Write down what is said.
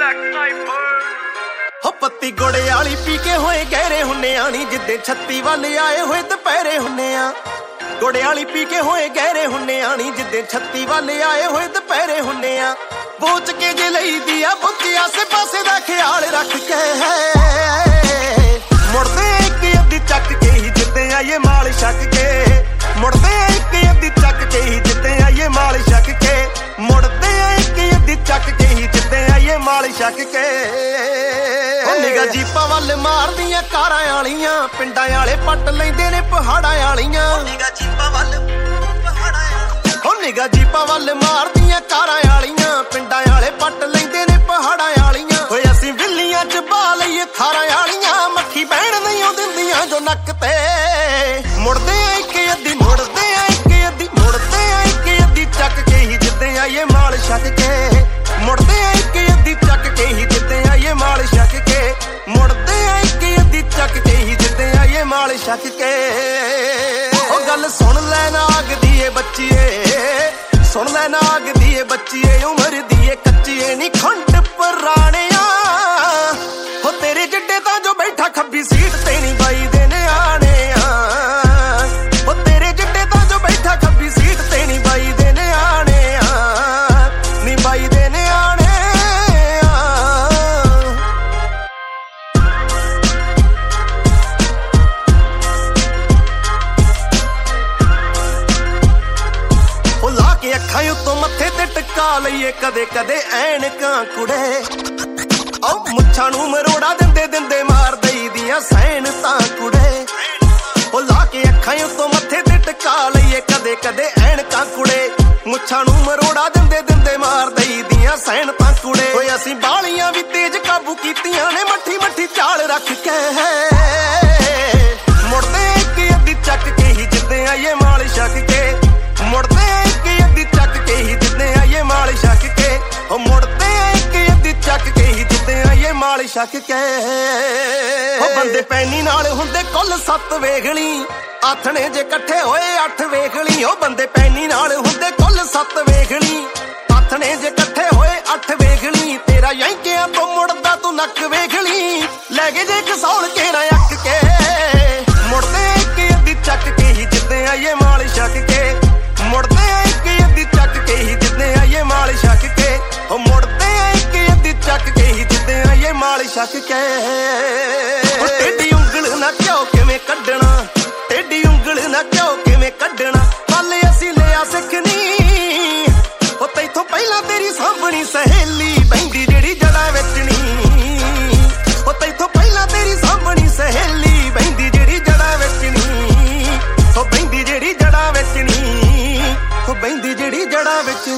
हो पत्ती गोड़े आली पी के होए गहरे हुन्ने आनी जिद्दे 36 वाले आए होए दुपहरे हुन्ने आ। गोड़े आली पी के होए गहरे हुन्ने आनी जिद्दे 36 वाले आए होए दुपहरे हुन्ने आ। बोच के जे लई दिया बुत्ती आसे पासे दा ख्याल रख के मुड़दे एक अद्धी चक के ही जिद्दे आइए माल छक के। मुड़दे एक अद्धी चक के ही जिद्दे आइए माल छक के। मुड़दे एक अद्धी चक के ही जिद्दे आइए माल छक के। निगा जीपा वल मार दियां कारां आलियां पिंडां आले पट लैंदे ने पहाड़ां आलियां। निगा जीपा वल निगा जीपा वल मार दियां कारां आलियां पिंडां आले पट लैंदे ने पहाड़ां आलियां। होए असीं विल्लियां च बा लईए थारां आलियां मक्खी बहण नहीं दिंदियां जो नक ते। मुड़दे एक अद्धी मुड़दे एक अद्धी मुड़दे एक अद्धी चक के ही जिद्दे आइए माल छक के। मुड़दे एक अद्धी चक के ही जिद्दे आइए माल छक के। मुड़दे एक अद्धी चक के ही जिद्दे आइए माल छक के। ओ गल सुन लै नाग दी ए बच्चीए सुन लै नाग दी ए बच्चीए उमर दी ए कच्चीए नी खंड पुराणिया। हो तेरे जिड्डे तां जो बैठा खब्बी सीट ते नी बाई दे न्याणे आ। हो तेरे जिड्डे तां जो बैठा खब्बी सीट ते नी by they न्याणे uh. Knee by दे न्याणे के अखां उत्तों मत्थे ते टका लईए कदे कदे ऐनकां कुड़े। ओ मुच्छां नूं मरोड़ा दिंदे दिंदे मार दई दियां सैन तां कुड़े। ओ ला के अखां उत्तों मत्थे ते टका लईए कदे कदे ऐनकां कुड़े। मुच्छां नूं मरोड़ा दिंदे दिंदे मार दई दियां सैन तां कुड़े। होए असीं बालियां भी तेज काबू कीतियां ने मट्ठी मट्ठी चाल रख के। मुड़दे एक अद्धी चक के ही जिद्दे आइए माल छक के। मुड़दे एक अद्धी चक के ही जिद्दे आइए माल छक के। हो मुड़दे एक अद्धी चक के ही जिद्दे आइए माल छक के। हो बंदे पैनी नाल हुंदे कुल 7 वेखली आथणे जे इकट्ठे होए 8 वेखली। हो बंदे पैनी नाल हुंदे कुल 7 वेखली आथणे जे इकट्ठे होए 8 वेखली। तेरा यंकियां तो मुड़दा तू नक वेखली लैगे जे कसौल के ना अक के। मुड़दे एक अद्धी चक के ही जिद्दे आइए माल छक के। मुड़दे एक अद्धी चक के ही जिद्दे आइए माल छक के। हो मुड़दे एक अद्धी चक के ही जिद्दे आइए माल छक के। टेढ़ी उंगल ना क्यों किवें कड्डना टेढ़ी उंगल ना क्यों किवें कड्डना पल असीं लिया सिखनी। हो तैथों पहला तेरी सामणी सहेली बहिंदी जेड़ी जड़ा विचनी। हो तैथों पहला तेरी सामणी सहेली बहिंदी जेड़ी जड़ा विचनी। हो बहिंदी जेड़ी जड़ा विचनी। हो बहिंदी जेड़ी जड़ा विचनी।